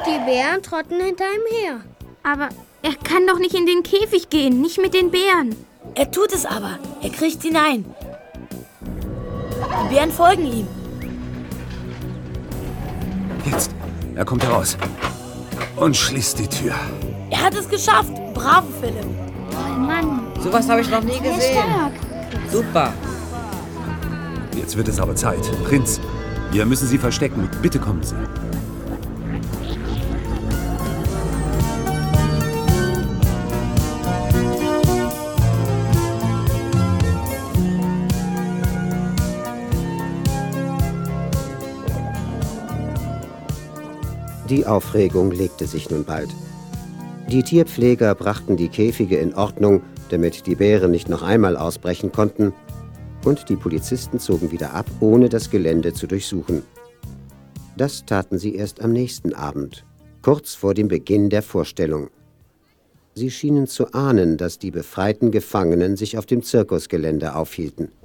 Die Bären trotten hinter ihm her. Aber er kann doch nicht in den Käfig gehen, nicht mit den Bären. Er tut es aber. Er kriecht hinein. Die Bären folgen ihm. Jetzt. Er kommt heraus. Und schließt die Tür. Er hat es geschafft. Bravo, Philipp. Oh Mann. Sowas habe ich noch nie gesehen. Super. Jetzt wird es aber Zeit. Prinz, wir müssen Sie verstecken. Bitte kommen Sie. Die Aufregung legte sich nun bald. Die Tierpfleger brachten die Käfige in Ordnung, damit die Bären nicht noch einmal ausbrechen konnten, und die Polizisten zogen wieder ab, ohne das Gelände zu durchsuchen. Das taten sie erst am nächsten Abend, kurz vor dem Beginn der Vorstellung. Sie schienen zu ahnen, dass die befreiten Gefangenen sich auf dem Zirkusgelände aufhielten.